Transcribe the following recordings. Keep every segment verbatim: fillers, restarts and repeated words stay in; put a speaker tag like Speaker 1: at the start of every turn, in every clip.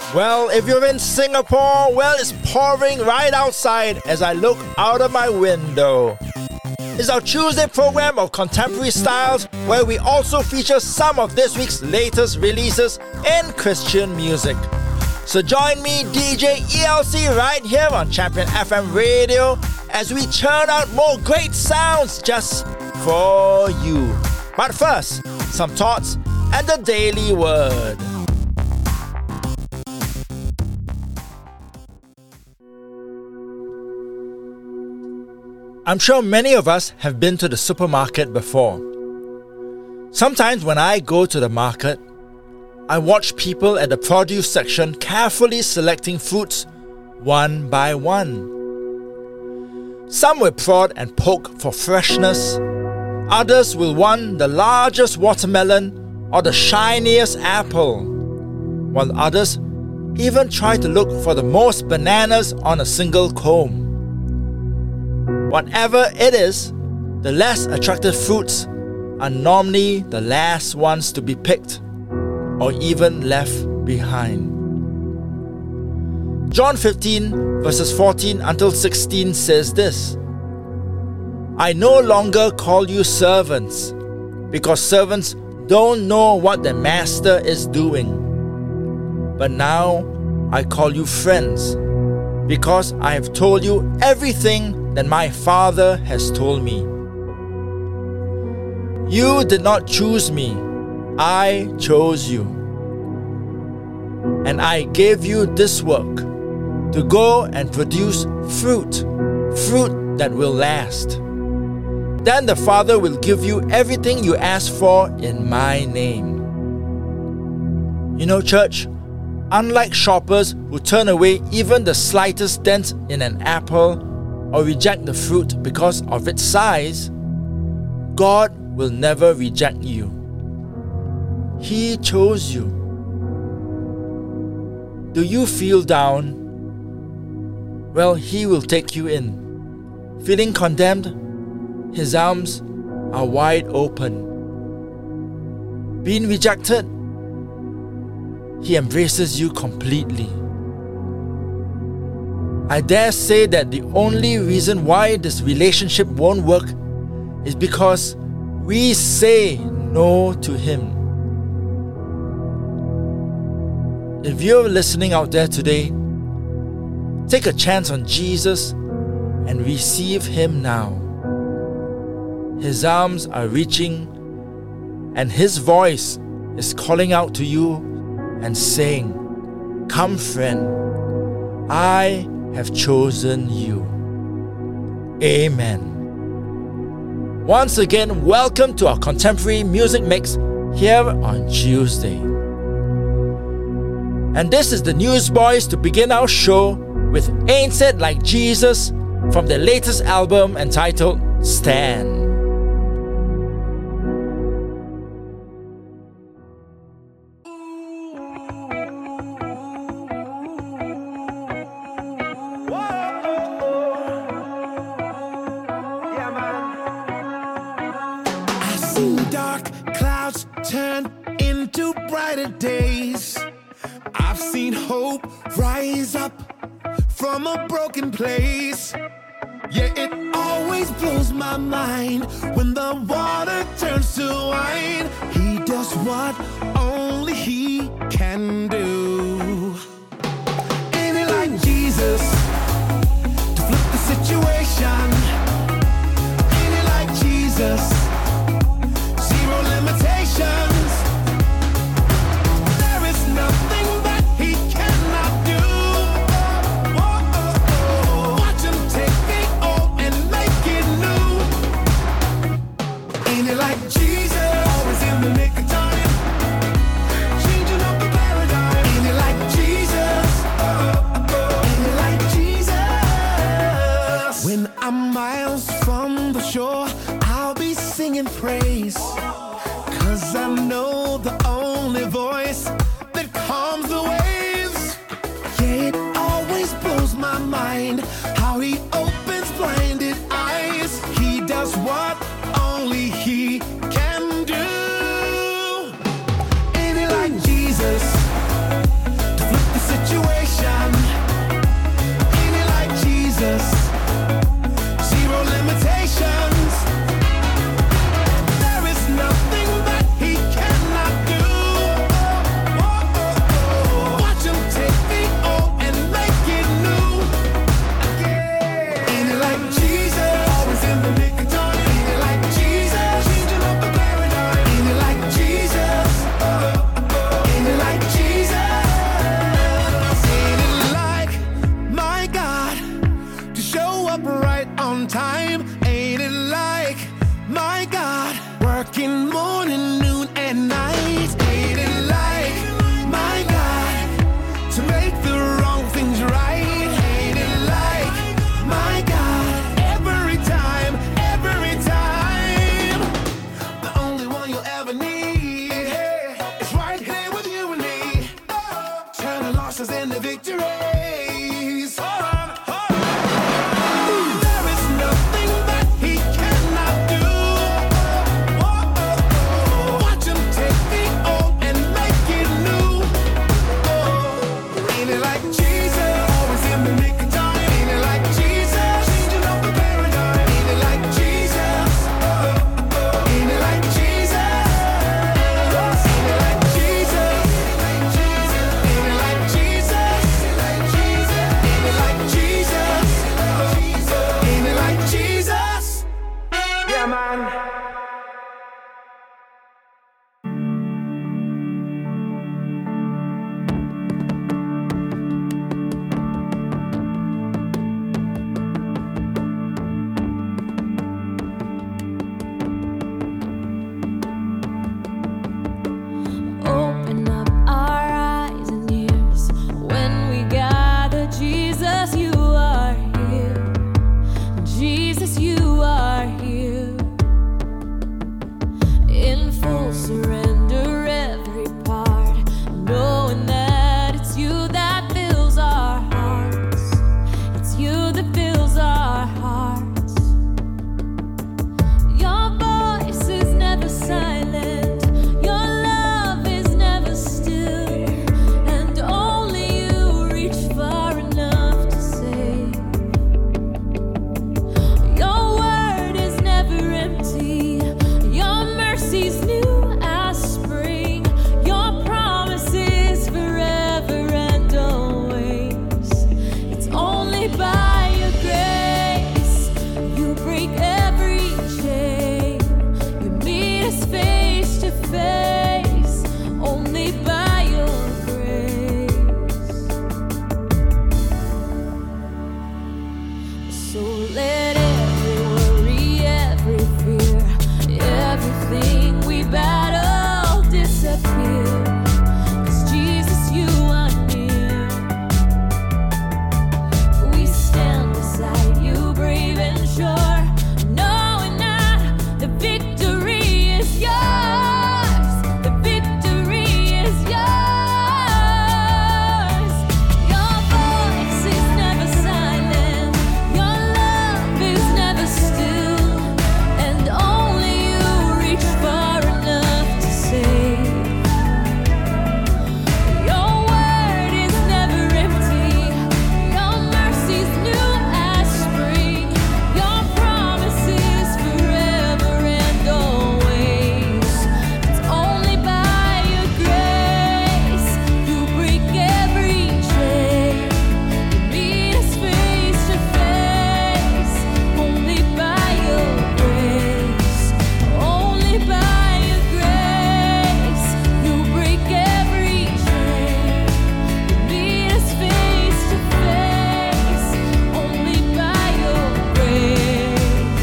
Speaker 1: Well, if you're in Singapore, well, it's pouring right outside as I look out of my window. It's our Tuesday program of Contemporary Styles, where we also feature some of this week's latest releases in Christian music. So join me, D J E L C, right here on Champion F M Radio as we churn out more great sounds just for you. But first, some thoughts and the Daily Word. I'm sure many of us have been to the supermarket before. Sometimes when I go to the market, I watch people at the produce section carefully selecting fruits one by one. Some will prod and poke for freshness. Others will want the largest watermelon or the shiniest apple, while others even try to look for the most bananas on a single comb. Whatever it is, the less attractive fruits are normally the last ones to be picked or even left behind. John fifteen verses fourteen until sixteen says this: I no longer call you servants, because servants don't know what their master is doing. But now I call you friends, because I have told you everything that my Father has told me. You did not choose me, I chose you. And I gave you this work, to go and produce fruit, fruit that will last. Then the Father will give you everything you ask for in my name. You know, church, unlike shoppers who turn away even the slightest dent in an apple or reject the fruit because of its size, God will never reject you. He chose you. Do you feel down? Well, He will take you in. Feeling condemned? His arms are wide open. Being rejected? He embraces you completely. I dare say that the only reason why this relationship won't work is because we say no to Him. If you're listening out there today, take a chance on Jesus and receive Him now. His arms are reaching, and His voice is calling out to you and saying, "Come, friend, I have chosen you." Amen. Once again, welcome to our Contemporary Music Mix here on Tuesday. And this is the Newsboys to begin our show with Ain't It Like Jesus from their latest album entitled Stand.
Speaker 2: Days I've seen hope rise up from a broken place. Yeah, it always blows my mind when the water turns to wine. He does what only He can do. Ain't it like Jesus to flip the situation? Ain't it like Jesus? Zero limitations.
Speaker 3: Like Jesus, always in the nick of time, changing up the
Speaker 2: losses and the victories. Hold on, hold on. There is nothing that he cannot do. Oh, oh, oh. Watch him take the old and make it new. Oh, ain't it like Jesus? Always in the nick of time. Ain't it like Jesus? Changing up the paradigm. Ain't it like Jesus? Oh, oh. Ain't it like Jesus? Ain't it like Jesus? Ain't it like Jesus? Ain't it like Jesus? Ain't it like Jesus? Yeah, man.
Speaker 3: Open up our eyes and ears when we gather. Jesus, you are here. Jesus, you are here. In full surrender, every part, knowing that it's you that fills our hearts. It's you that fills our hearts. Your voice is never silent. Your love is never still. And only you reach far enough to save. Your word is never empty. Your mercy's new as spring. Your promises forever and always. It's only by your grace you break every chain. You meet us face to face. Only by your grace. So let every worry, every fear, everything we battle disappear. 'Cause Jesus, you are near. We stand beside you, brave and sure, knowing that the victory is yours. The victory is yours. Your voice is never silent. Your love is never still. And only you reach far enough to save. Your word is never empty. Your mercy's new as spring. Your promises forever and always. It's only by your grace you break every chain. You meet us face to face. Only by your grace. Only by your grace you break every chain. You meet us face to face. Only by your grace.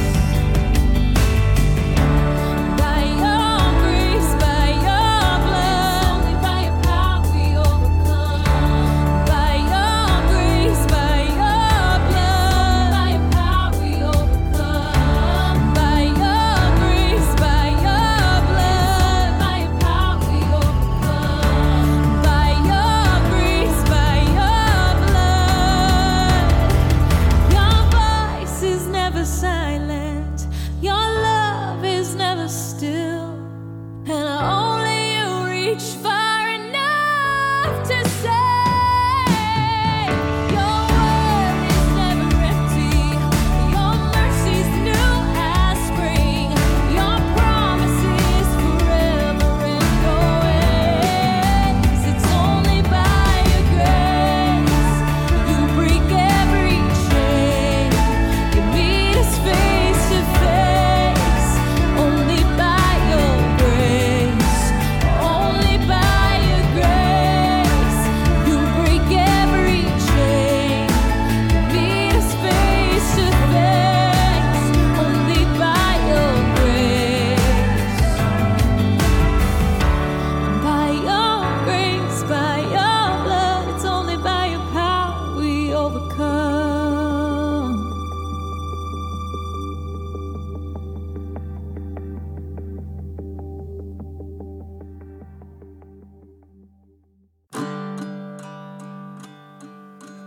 Speaker 3: By your grace, by your blood. Only by your power we overcome. By your grace, by your blood. By your power we overcome. By your grace, by your blood. By your power we overcome. By your grace, by your blood. Your voice is never silent. Your love is never still. And only you reach far enough to save. Your word is never empty. Your mercy's new as spring. Your promises forever and always. It's only by your grace you break every chain. You meet us face to face. Only by your grace. Only by your grace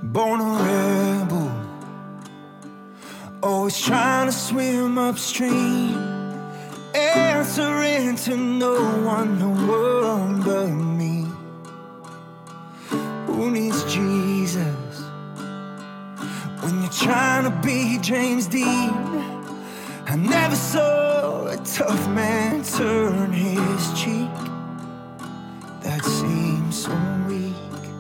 Speaker 2: born a rebel, always trying to swim upstream, answering to no one, no one but me. Who needs Jesus when you're trying to be James Dean? I never saw a tough man turn his cheek. That seems so weak.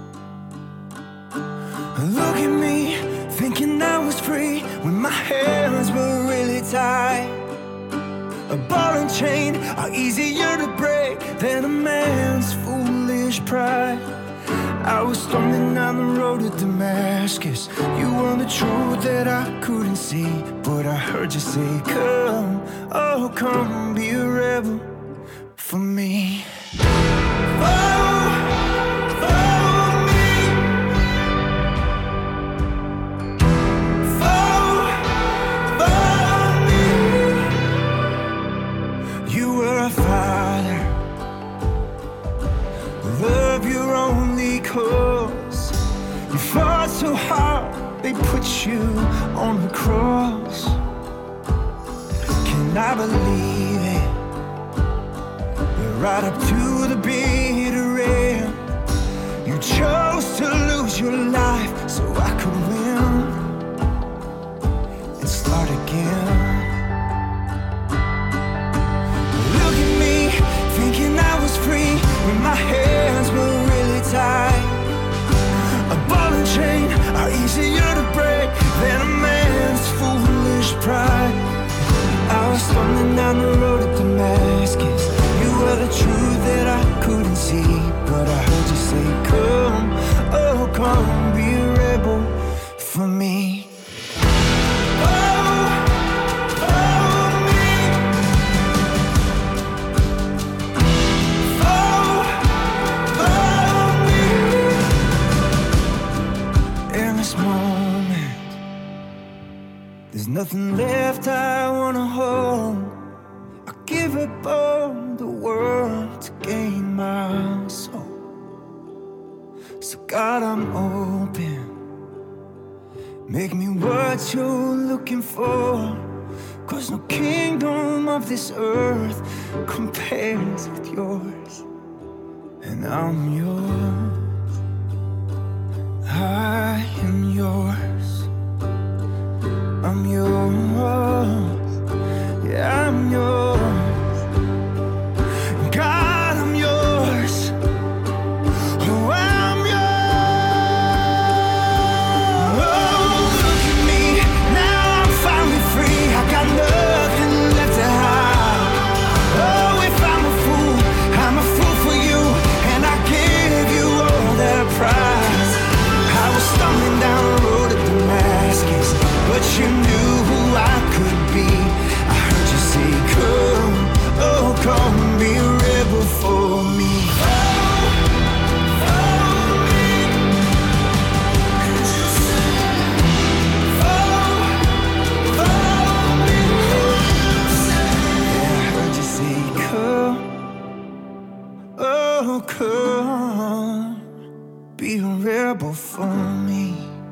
Speaker 2: Look at me, thinking I was free when my hands were really tied. A ball and chain are easier to break than a man's foolish pride. I was stumbling down the road to Damascus. You were the truth that I couldn't see, but I heard you say, come, oh come, be a rebel for me. Follow, follow me. Follow, follow me. You were a father, love your only cause. You fought so hard, they put you on the cross. Can I believe it? You're right up to the bitter end. You chose to lose your life so I could win and start again. Look at me, thinking I was free when my hands were really tied. A ball and chain are easier to break than a man's foolish pride. I was stumbling down the road to Damascus. You were the truth that I couldn't see, but I heard you say, come, oh come, be a rebel for me. There's nothing left I wanna hold. I give up all the world to gain my soul. So God, I'm open. Make me what you're looking for. Cause no kingdom of this earth compares with yours. And I'm yours. I am yours. I'm yours, yeah, I'm yours. God, I'm yours. Oh, I'm yours. Oh, look at me, now I'm finally free. I got nothing left to hide. Oh, if I'm a fool, I'm a fool for you, and I give you all that prize. I was stumbling down the road to Damascus, but you knew who I could be. I heard you say, come, oh come, be a rebel for me. Follow, follow me. Follow, follow me. Yeah, I heard you say, come, oh come, be a rebel for me.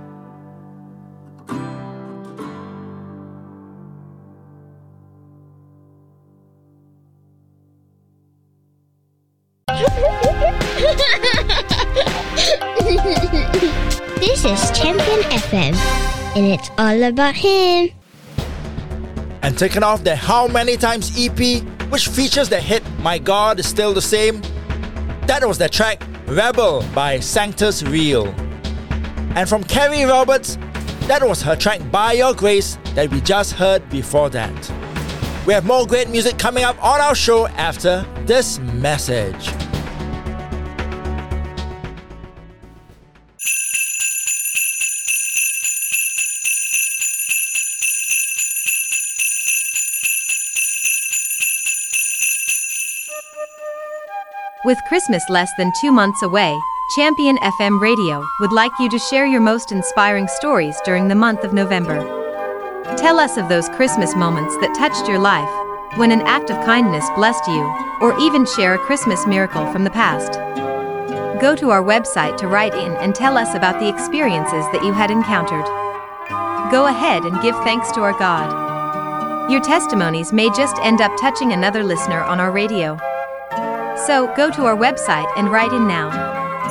Speaker 4: This is Champion F M, and it's all about him.
Speaker 1: And taken off the How Many Times E P, which features the hit My God Is Still the Same, that was the track Rebel by Sanctus Real. And from Carrie Roberts, that was her track By Your Grace that we just heard before that. We have more great music coming up on our show after this message.
Speaker 5: With Christmas less than two months away, Champion F M Radio would like you to share your most inspiring stories during the month of November. Tell us of those Christmas moments that touched your life, when an act of kindness blessed you, or even share a Christmas miracle from the past. Go to our website to write in and tell us about the experiences that you had encountered. Go ahead and give thanks to our God. Your testimonies may just end up touching another listener on our radio. So, go to our website and write in now.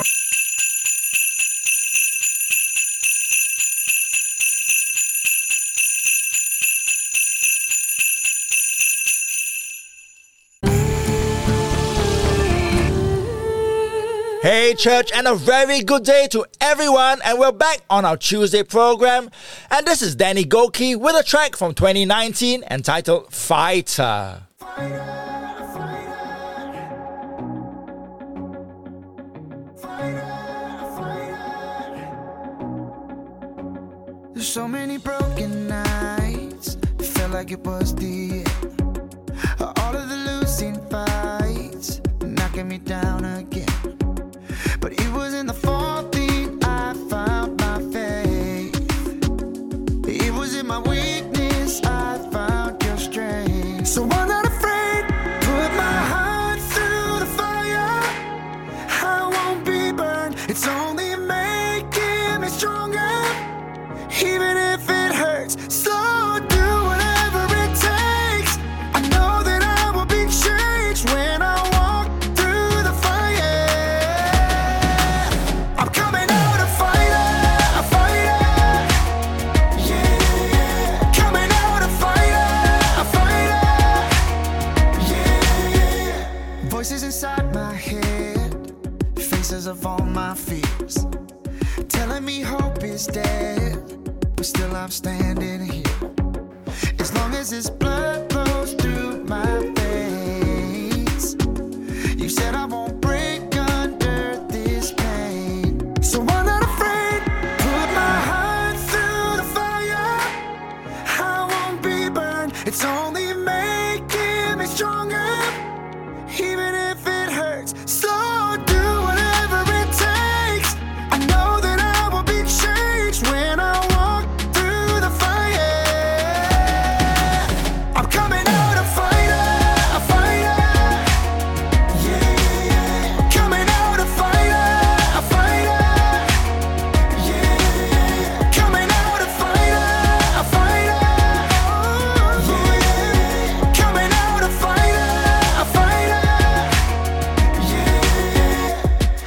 Speaker 1: Hey church, and a very good day to everyone, and we're back on our Tuesday program, and this is Danny Goki with a track from twenty nineteen entitled Fighter.
Speaker 6: There's so many broken nights, it felt like it was the end. All of the losing fights, knocking me down again. But it was in the falling I found my faith. It was in my weakness I found your strength. So I'm not afraid, put my heart through the fire. I won't be burned, it's only making me stronger. Even if it hurts, so do whatever it takes. I know that I will be changed when I walk through the fire. I'm coming out a fighter, a fighter. Yeah, coming out a fighter, a fighter. Yeah, voices inside my head, faces of all my fears, telling me hope is dead, but still I'm standing here. As long as this blood flows through my veins, you said I won't break under this pain. So I'm not afraid, put my heart through the fire. I won't be burned, it's only making me stronger. Even if it hurts, so do whatever it takes. I know that I will be changed when I walk through the fire. I'm coming out a fighter, a fighter. Yeah, coming out a fighter, a fighter. Yeah, coming out a fighter, a fighter. Yeah, coming out a fighter, a fighter. Yeah.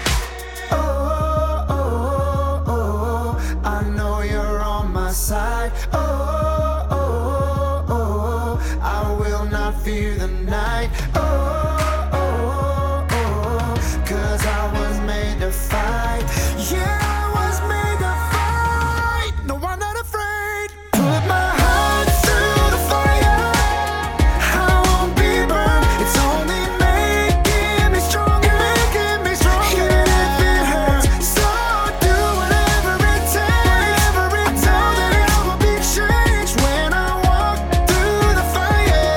Speaker 6: Oh, oh, oh, oh, I know you're on my side. Oh, oh, oh, oh, I will not fear the night. Oh, oh, oh, oh, 'cause I was made to fight. Yeah, I was made to fight. No, I'm not afraid. Put my heart through the fire. I won't be burned. It's only making me stronger, making me stronger. Even if it hurts, so do whatever it takes. I know that I will be changed when I walk through the fire.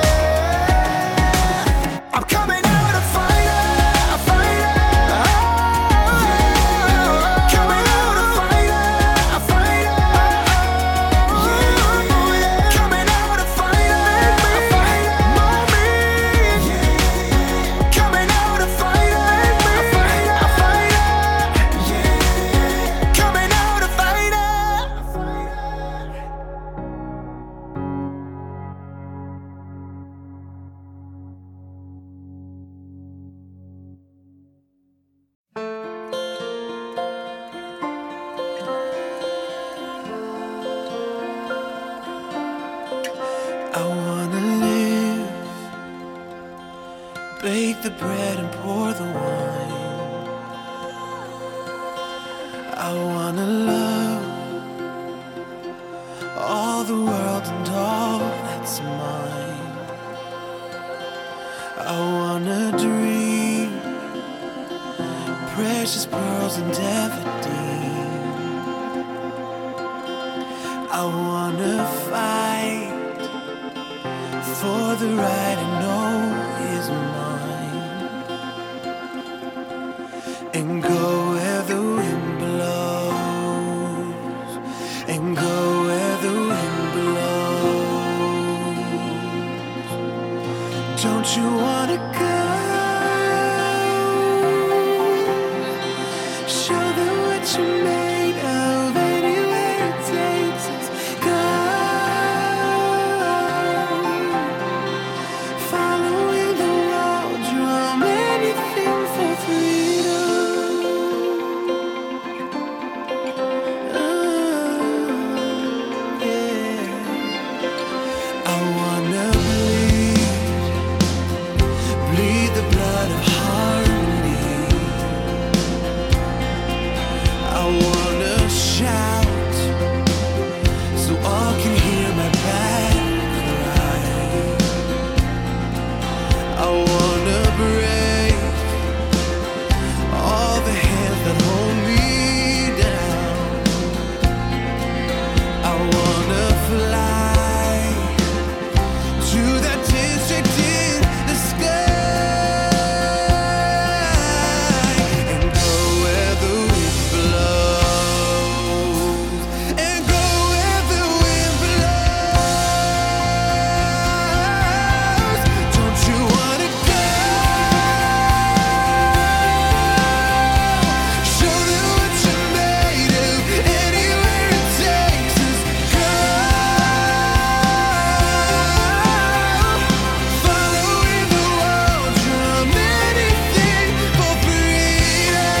Speaker 6: I'm coming out a fighter, a fighter. Yeah, coming out a fighter, a fighter. Yeah, coming out a fighter, a fighter. Yeah, coming out a fighter, a fighter, a fighter. Yeah, coming out a fighter, a fighter. I wanna live, bake the bread and pour the wine. I wanna love all the world and all that's mine. I wanna dream precious pearls and daffodils. I wanna fight for the right I know is mine, and go where the wind blows, and go where the wind blows. Don't you wanna go?
Speaker 2: you're made of. Anywhere it takes us, go. Following the road, drum anything for freedom. Oh, yeah. I wanna bleed, bleed the blood of harmony. I wanna shout so all can hear my bad cry. I wanna break all the hands that hold me down. I wanna fly to that district in the sky and go where the wind blows, and go where the wind blows. Don't you wanna go? Show them what you're made of. Anywhere it takes us, go. Following the world, drum anything for freedom.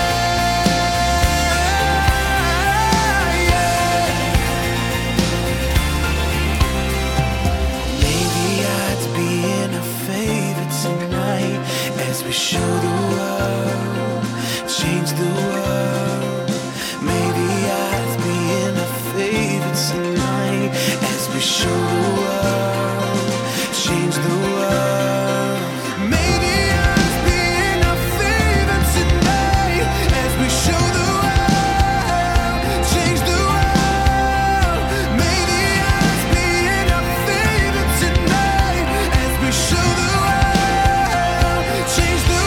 Speaker 2: Maybe I'd be in a favor tonight as we show the world, change the world. Maybe I'd be in a favor tonight as we show the world, change the world. Maybe I'd be in a favor tonight as we show the world, change the world. Maybe I'd be in a favor tonight as we show the world, change the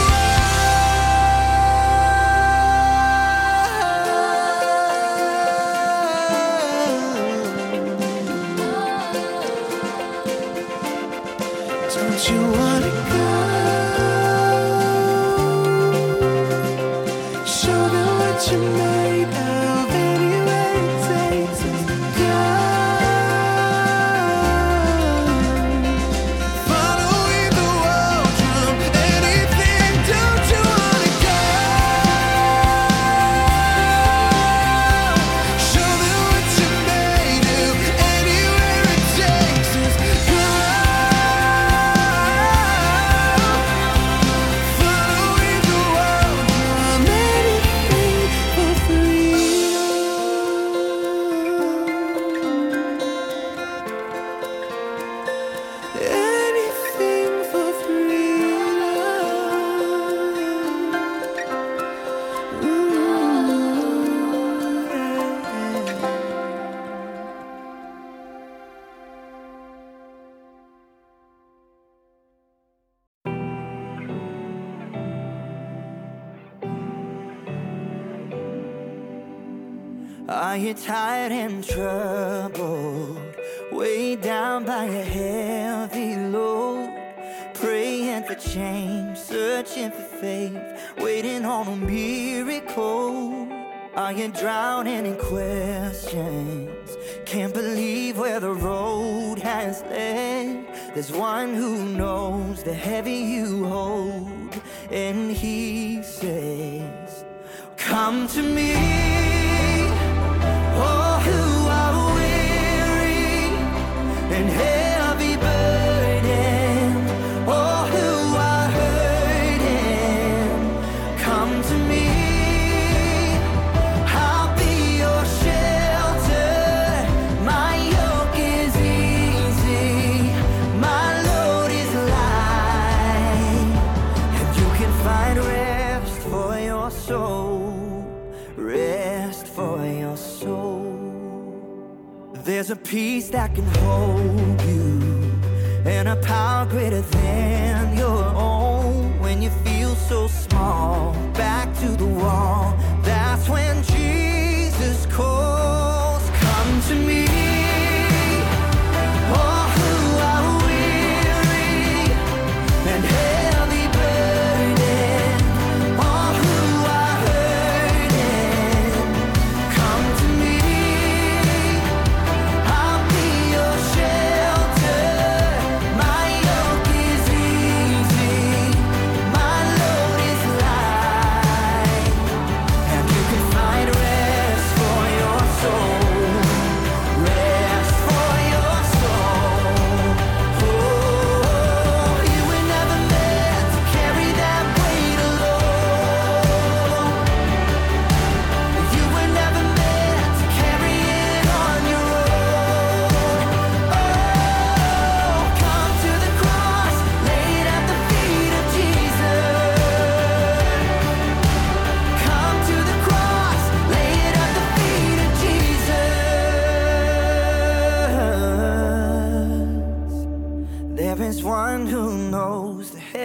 Speaker 2: world. Don't you wanna go? Show them what you're made of. Anywhere it takes us, go. Following the world, drum anything. Don't you wanna go? Show them what you're made of. Anywhere it takes us, go. Following the world, drum anything for freedom. Anything for freedom.
Speaker 7: Are you tired and troubled, weighed down by a heavy load? Praying for change, searching for faith, waiting on a miracle. Are you drowning in questions, can't believe where the road has led? There's one who knows the heavy you hold, and he says, come to me, all who are weary and heavy burden, all who are hurting, come to me. I'll be your shelter. My yoke is easy, my load is light, and you can find rest for your soul, rest for your soul. There's a peace that can hold you, and a power greater than your own. When you feel so small, back to the wall, that's when Jesus calls. Come to me, all who are weary and heavy burden, all who are hurting,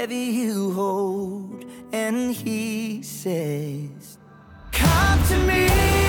Speaker 7: whatever you hold. And he says, come to me,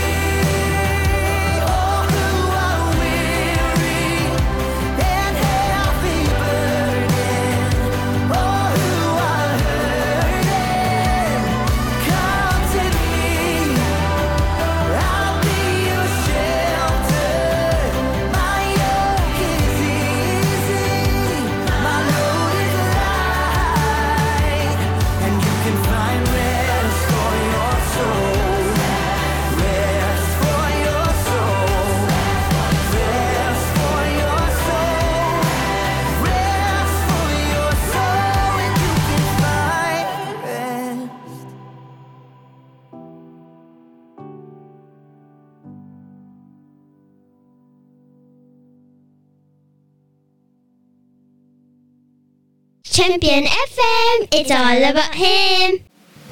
Speaker 7: all who are weary and heavy burdened, all who are hurting. Come to me, I'll be your shelter. My yoke is easy, my load is light, and you can find rest for your soul. Rest for your soul. Rest for your soul. Rest for your soul, and you can find rest.
Speaker 4: Champion F M, it's all about him.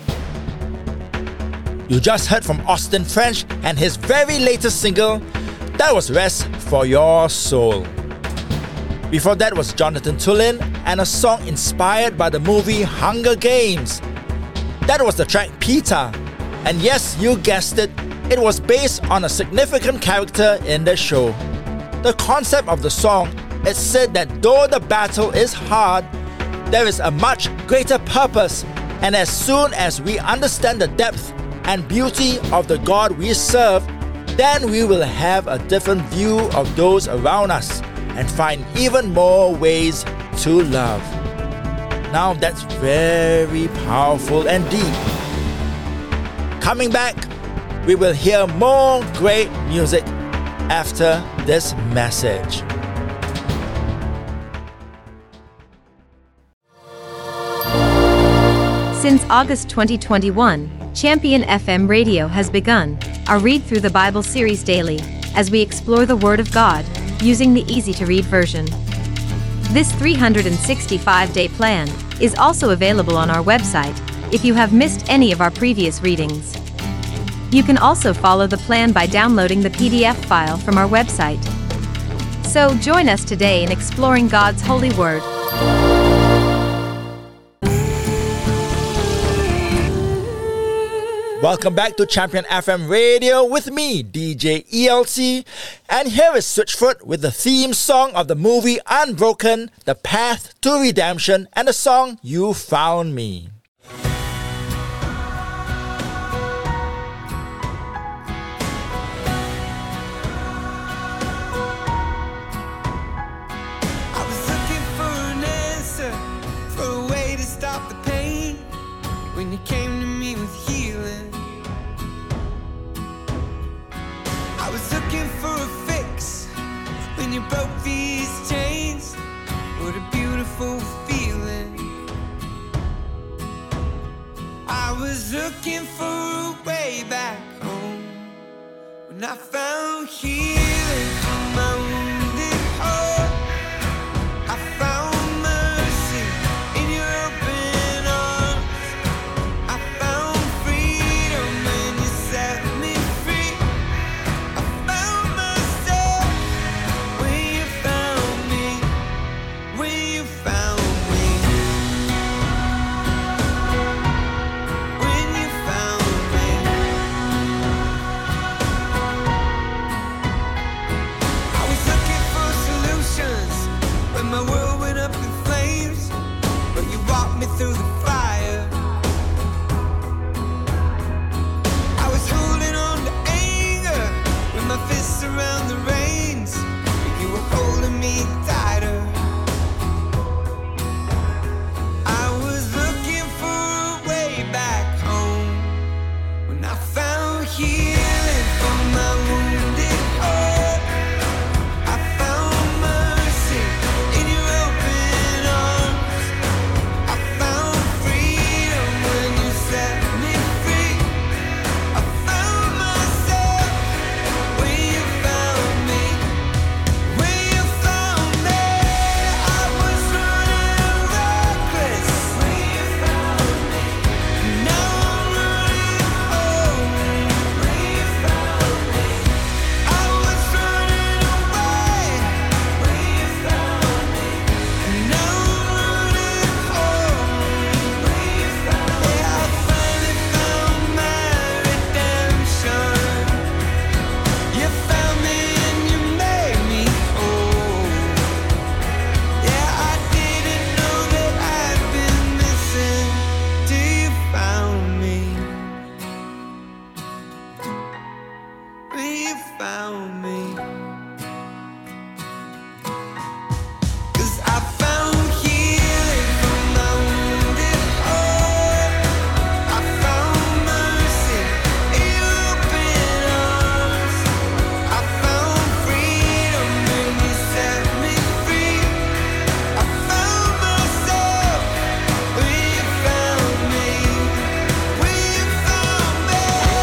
Speaker 1: You just heard from Austin French and his very latest single, that was Rest for Your Soul. Before that was Jonathan Tulin and a song inspired by the movie Hunger Games. That was the track Peter. And yes, you guessed it, it was based on a significant character in the show. The concept of the song, it said that though the battle is hard, there is a much greater purpose, and as soon as we understand the depth and beauty of the God we serve, then we will have a different view of those around us and find even more ways to love. Now that's very powerful and deep. Coming back, we will hear more great music after this message.
Speaker 5: Since August twenty twenty-one, Champion F M Radio has begun our Read Through the Bible series daily, as we explore the Word of God using the easy-to-read version. This three hundred sixty-five day plan is also available on our website if you have missed any of our previous readings. You can also follow the plan by downloading the P D F file from our website. So join us today in exploring God's holy Word.
Speaker 1: Welcome back to Champion F M Radio with me, D J E L C, and here is Switchfoot with the theme song of the movie Unbroken, The Path to Redemption, and the song You Found Me.
Speaker 6: I was looking for an answer, for a way to stop the pain. When you came to me with healing, I was looking for a fix. When you broke these chains, what a beautiful feeling. I was looking for a way back home. When I found healing from my wounded heart, I found mercy in your open arms. I found freedom when you set me free. I found myself when you found me, when you found me, when you found me. I was looking for solutions when my world went up in flames, but you walked me through the fire. I was holding on to anger with my fists around the reins, but you were holding me tighter. I was looking for a way back home. When I found healing from my wounded heart, I found mercy in your open arms. I found freedom when you set me free. I found myself when you found me, when you found me. I was running reckless when you found me. Now I'm running home when you found me. 'Cause I found healing from my wounded heart. I found mercy in your open arms. I found freedom when you set me free. I found myself when you found me. When you found me.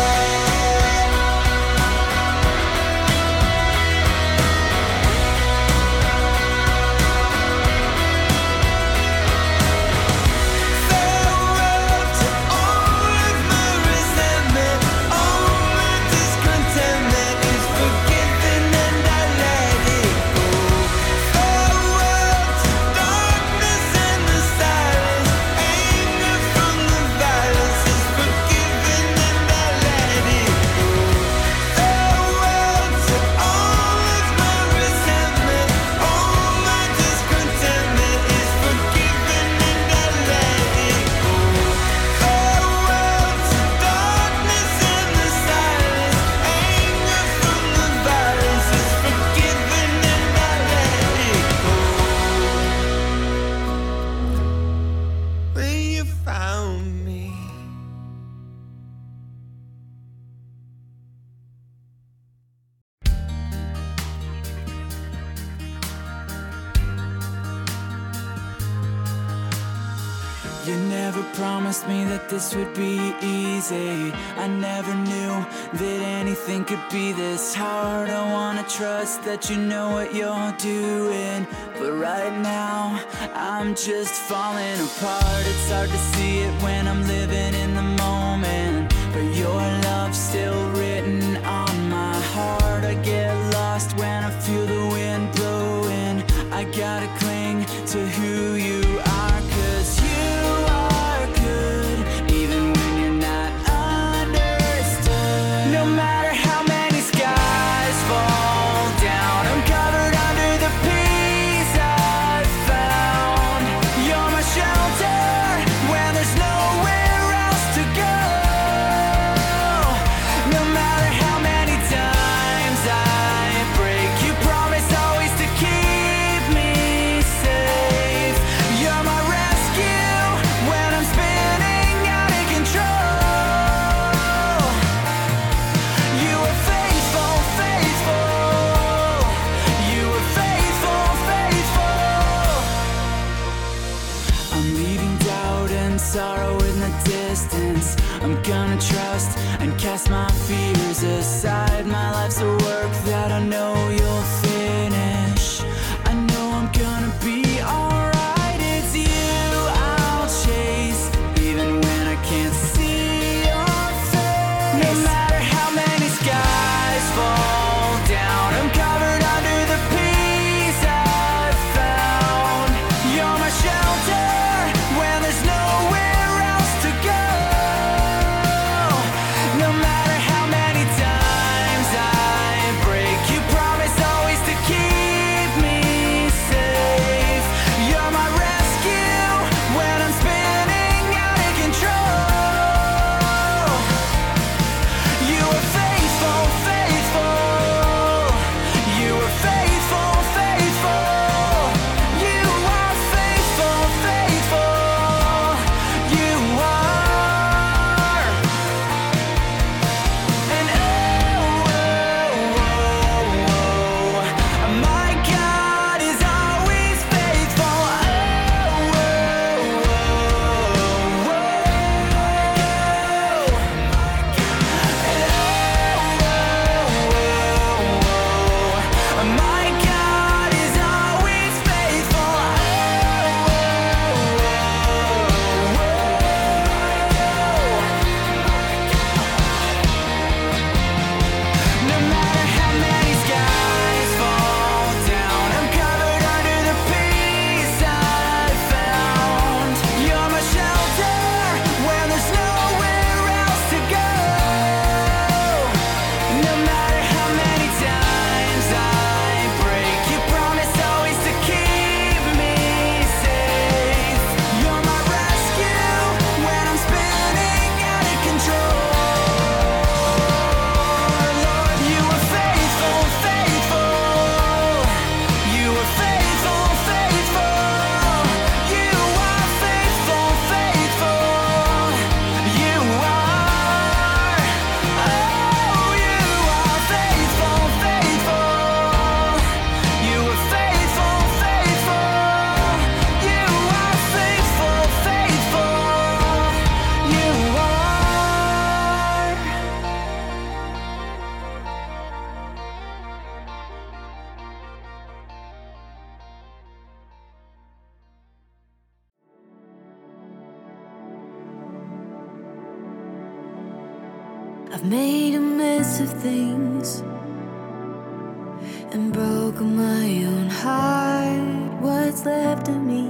Speaker 6: Farewell to all of my resentment, all my discontentment is forgiven and I let it go. Farewell to darkness and the silence, anger from the violence is forgiven and I let it go. Farewell to all of my resentment, all my discontentment is forgiven and I let it go. Farewell to darkness and the silence, anger from the violence is forgiven and I let it go. When you found me.
Speaker 8: You never promised me that this would be easy. I never knew that anything could be this hard. I wanna trust that you know what you're doing, but right now I'm just falling apart. It's hard to see it when I'm living in the moment, but your love's still written on my heart. I get lost when I feel the wind blowing. I gotta cling to who you are, 'cause you are good, even when you're not understood. No matter how many skies fall down, I'm covered under the peace I've found. You're my shelter when there's nowhere else to go. No matter how many times I break, you promise always to keep me safe. You're my rescue when I'm spinning out of control. You are faithful, faithful. You are faithful, faithful. I'm leaving doubt and sorrow in the distance. I'm gonna trust and cast my fears aside. My life's a work that I know you'll finish. I know I'm gonna be alright. It's you I'll chase, even when I can't see your face. No matter how many skies fall down, I'm covered under the peace I've found. You're my shelter when there's nowhere else to go. No matter how many times I break, you promise always to keep
Speaker 3: I've made a mess of things and broken my own heart. What's left of me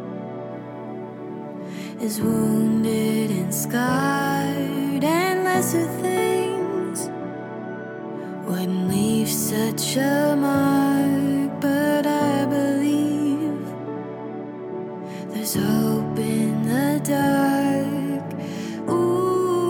Speaker 3: is wounded and scarred, and lesser things wouldn't leave such a mark. But I believe there's hope in the dark. Ooh.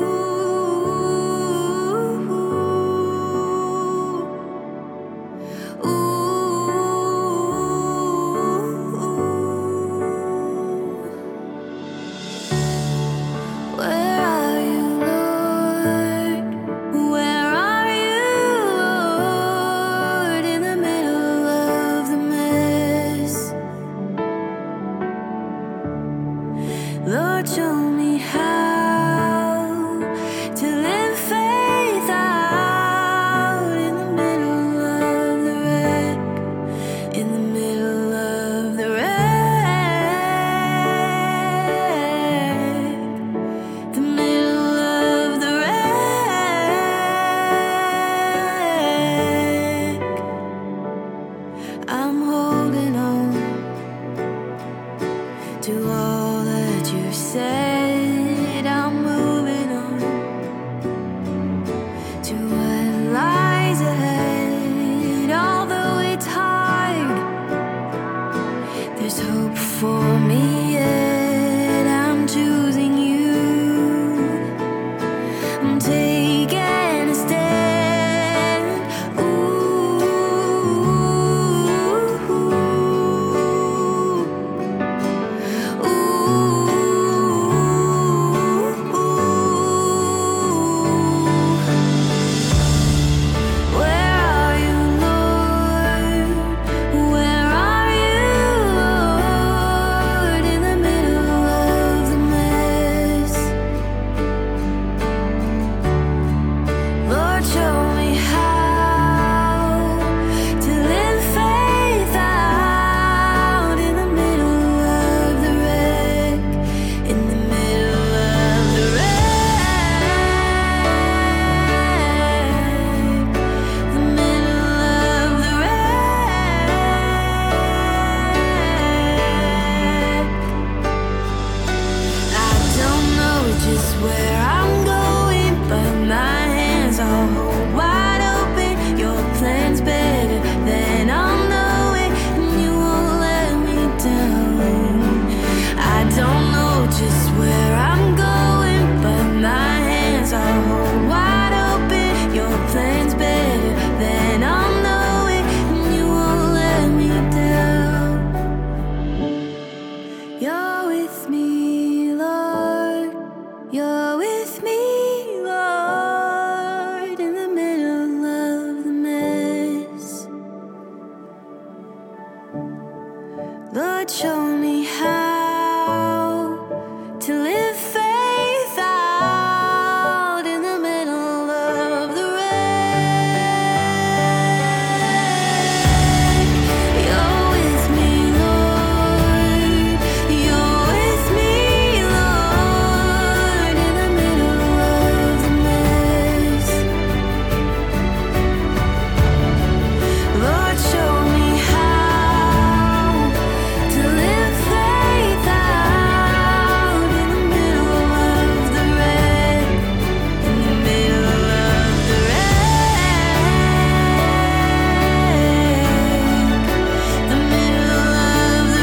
Speaker 3: Lord, show me how to live faith out in the middle of the wreck. You're with me, Lord. You're with me, Lord, in the middle of the mess. Lord, show me how to live faith out in the middle of the wreck, in the middle of the wreck, the middle of the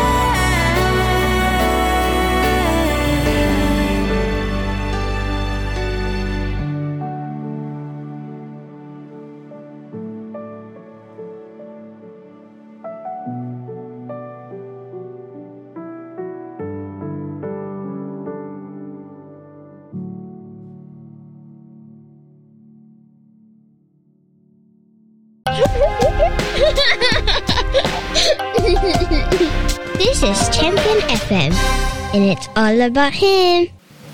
Speaker 4: This is Champion F M, and it's all about him.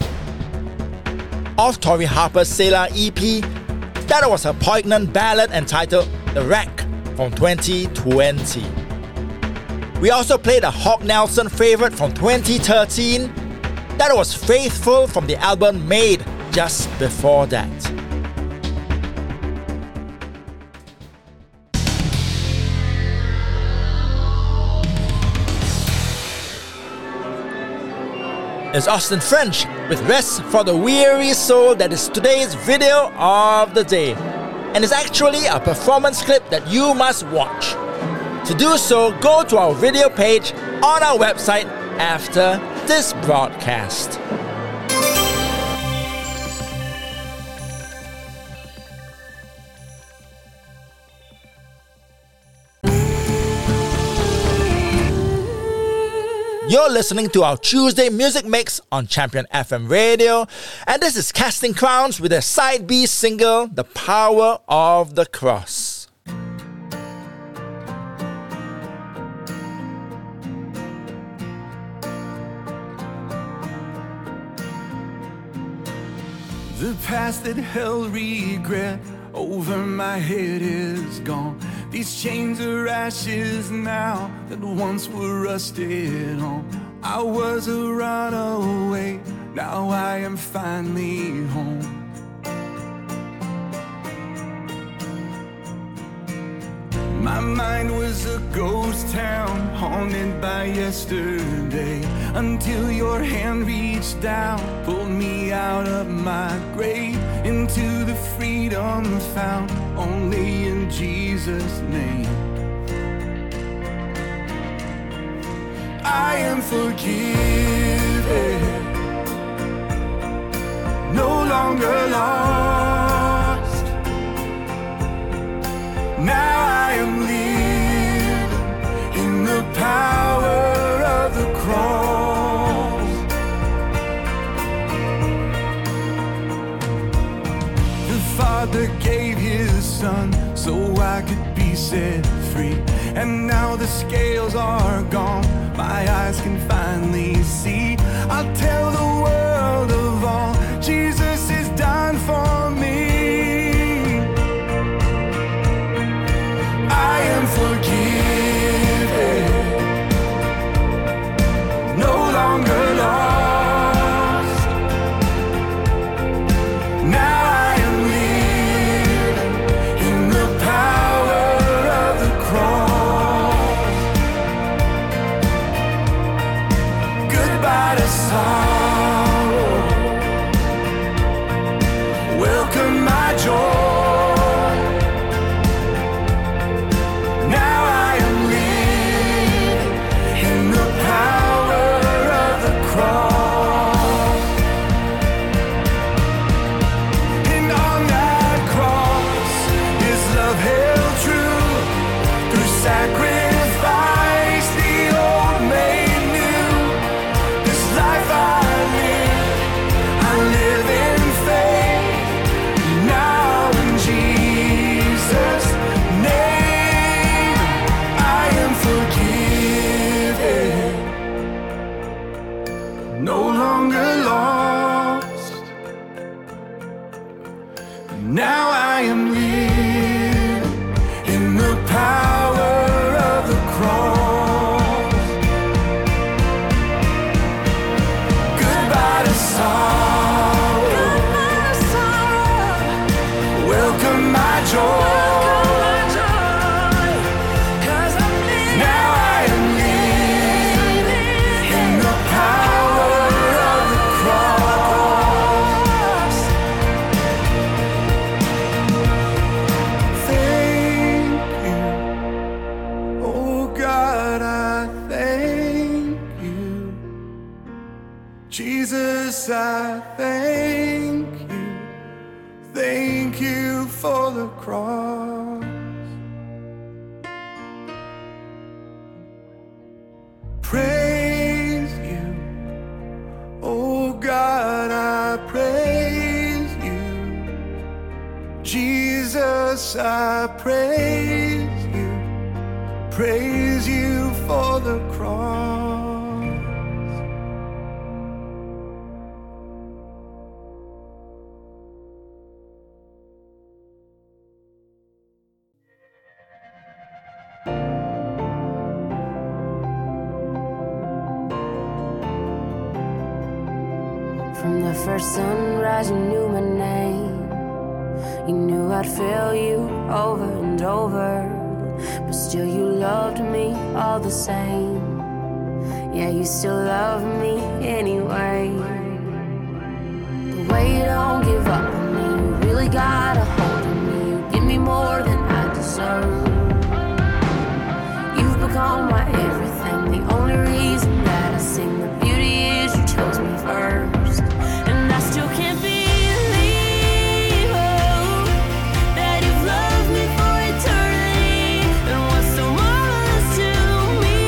Speaker 1: Of Tori Harper's Selah E P, that was a poignant ballad entitled The Wreck from twenty twenty. We also played a Hawk Nelson favourite from twenty thirteen, that was Faithful from the album Made, just before that. It's Austin French with Rest for the Weary Soul that is today's video of the day. And it's actually a performance clip that you must watch. To do so, go to our video page on our website after this broadcast. You're listening to our Tuesday Music Mix on Champion F M Radio, and this is Casting Crowns with their Side B single, The Power of the Cross.
Speaker 2: The past that held regret over my head is gone. These chains are ashes now that once were rusted on. I was a runaway, now I am finally home. My mind was a ghost town, haunted by yesterday, until your hand reached down, pulled me out of my grave, into the freedom found only in Jesus' name. I am forgiven, no longer lost. Now I am living in the power of the cross. The Father gave His Son so I could be set free. And now the scales are gone, my eyes can finally see. I'll tell the world of all Jesus has done for me. I am forgiven, no longer lost. Now I am living in the power of the cross. Goodbye to sorrow, welcome my joy. Now I am living in the power of the cross. Goodbye to sorrow, welcome my joy. Jesus, I thank you, thank you for the cross. Praise you, oh God, I praise you. Jesus, I praise you, praise you for the cross.
Speaker 9: From the first sunrise, you knew my name. You knew I'd fail you over and over, but still you loved me all the same. Yeah, you still love me anyway. The way you don't give up on me, you really got a hold on me. You give me more than I deserve. You've become my everything, the only reason that I sing. The beauty is you chose me first, and I still can't believe that you've loved me for eternity. And what's so marvelous to me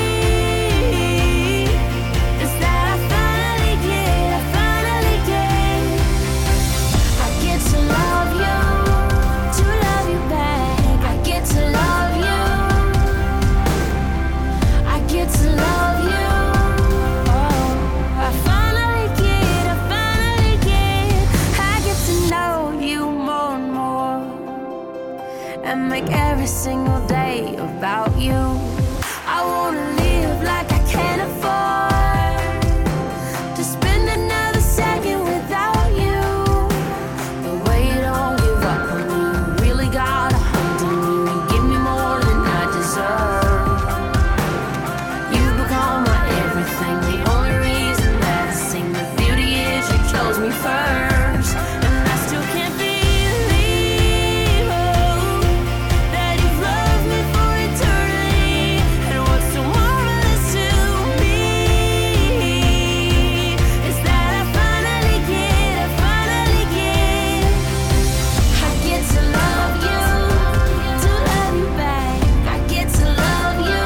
Speaker 9: is that I finally get, I finally get, I get to love you, to love you back. I get to love you, I get to love you. Oh, I finally get, I finally get, I get to know you more and more, and make every single day about you. I wanna live like I can't afford to spend another second without you. The way you don't give up on me, you really got a hold on me. You give me more than I deserve. You become my everything, the only reason that I sing. The beauty is you chose me first, and I still can't believe that you've loved me for eternity. And what's so marvelous to me is that I finally get, I finally get, I get to love you, to love you back. I get to love you,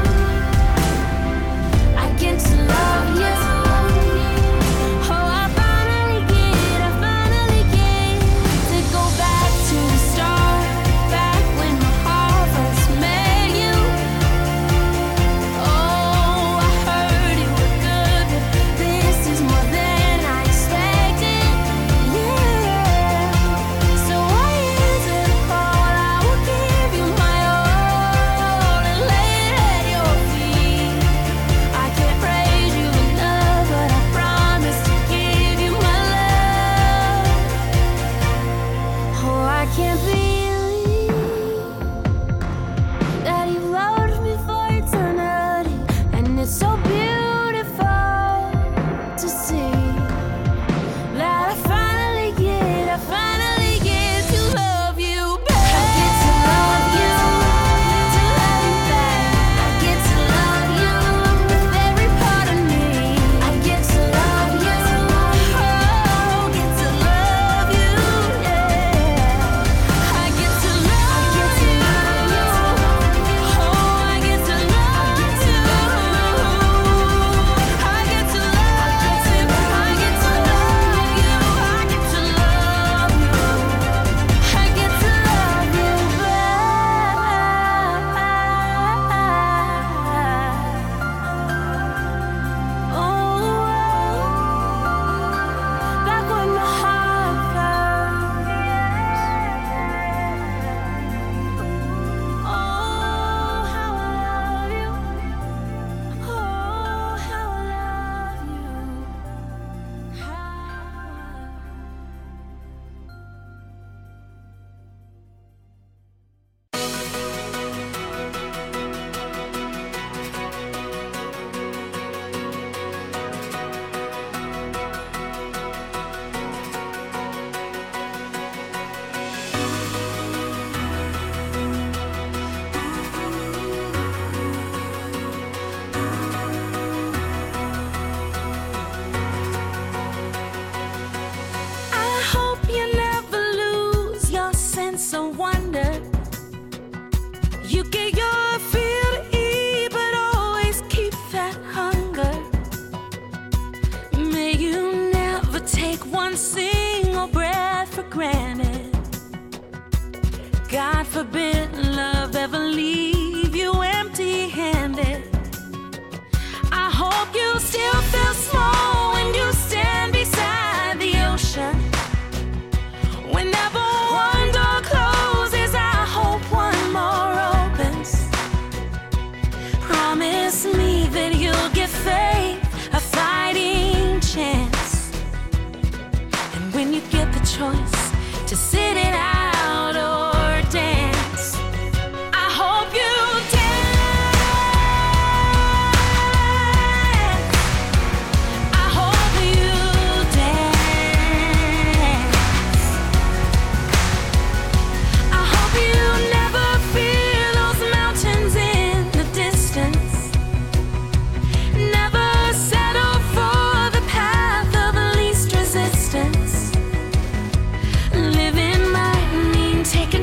Speaker 9: I get to love you. Oh, I finally get, I finally get to go back to the start, back when my heart first met you. Oh, I heard you were good, but this is more than I expected. Yeah, so I answer the call. I will give you my all and lay it at your feet. I can't praise you enough, but I promise to give you my love. Oh, I can't believe that you loved me for eternity, and it's so beautiful to see that I finally get, I finally get to love you back. I get to love you, to love you back. I get to love you with every part of me. I get to love you, oh, get to love you, yeah. I get to love you, oh, I get to love you, I get to love you, I get to love you, I get to love you, I get to love you back. Oh, back when my heart fell. Oh, how I love you. Oh, how I love you. How I hope you never lose your sense of wonder. You get your fill to eat, but always keep that hunger. May you never take one single breath for granted. God forbid love ever leave you empty-handed. I hope you still feel small when you stand beside the ocean. Whenever one door closes, I hope one more opens. Promise me that you'll give faith a fighting chance.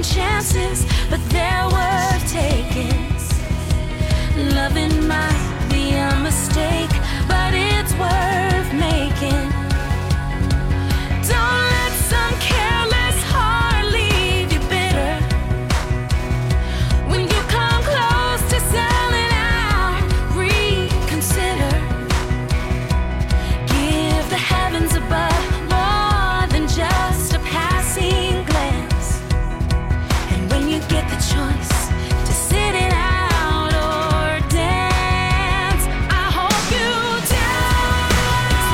Speaker 9: chances, but they're worth taking. Loving might be a mistake, but it's worth making. Don't let some careless heart leave you bitter. When you come close to selling out, reconsider. Give the heavens above more than just a passing glance. And when you get the choice to sit it out or dance, I hope you dance.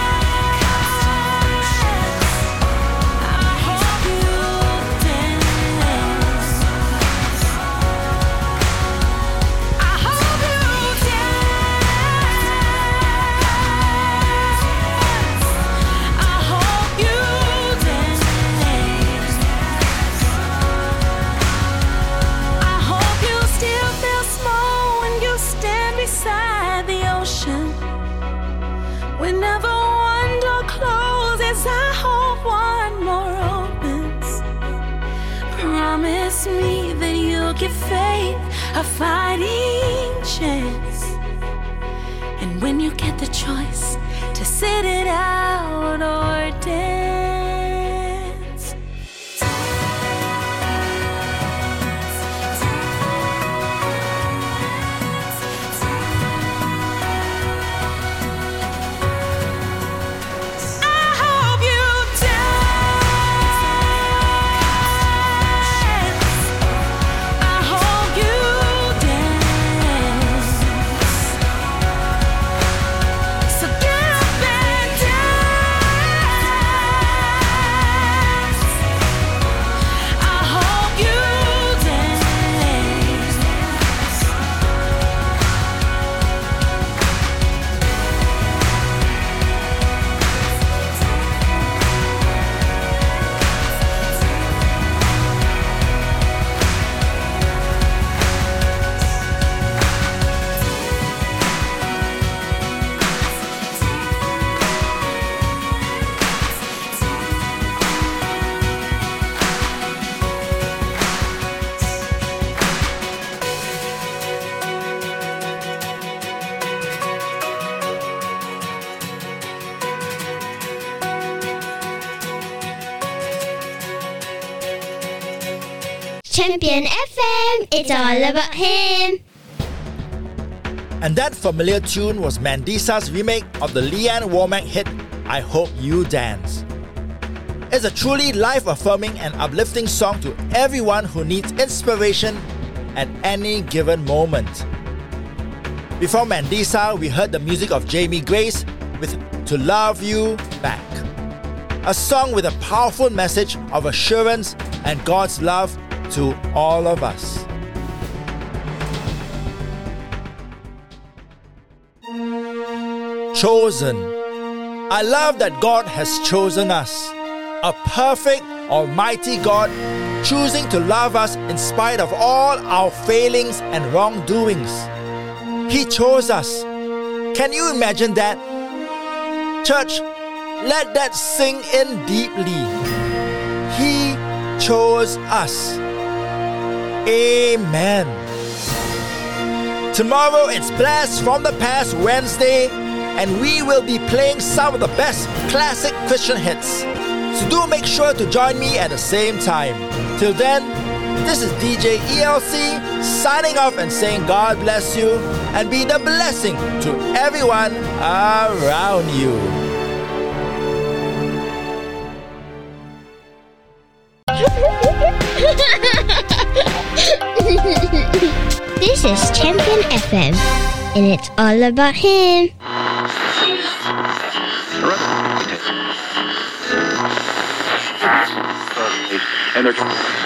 Speaker 9: I hope you dance. I hope you dance. I hope you dance. I hope you still feel small when you stand beside the ocean. Whenever one door closes, I hope one more opens. Promise me that you'll give faith a fighting chance. And when you get the choice to sit it out or dance. I hope you dance. I hope you dance. So get up and dance. I hope you dance.
Speaker 4: Champion F M, it's all about him.
Speaker 1: And that familiar tune was Mandisa's remake of the Leanne Womack hit I Hope You Dance. It's a truly life-affirming and uplifting song to everyone who needs inspiration at any given moment. Before Mandisa, we heard the music of Jamie Grace with To Love You Back, a song with a powerful message of assurance and God's love to all of us. Chosen. I love that God has chosen us, a perfect, almighty God choosing to love us in spite of all our failings and wrongdoings. He chose us. Can you imagine that? Church, let that sink in deeply. He chose us. Amen. Tomorrow it's Blast from the Past Wednesday, and we will be playing some of the best classic Christian hits. So do make sure to join me at the same time. Till then, this is D J E L C signing off and saying God bless you and be the blessing to everyone around you.
Speaker 4: This is Champion F M, and it's all about him.
Speaker 10: And they're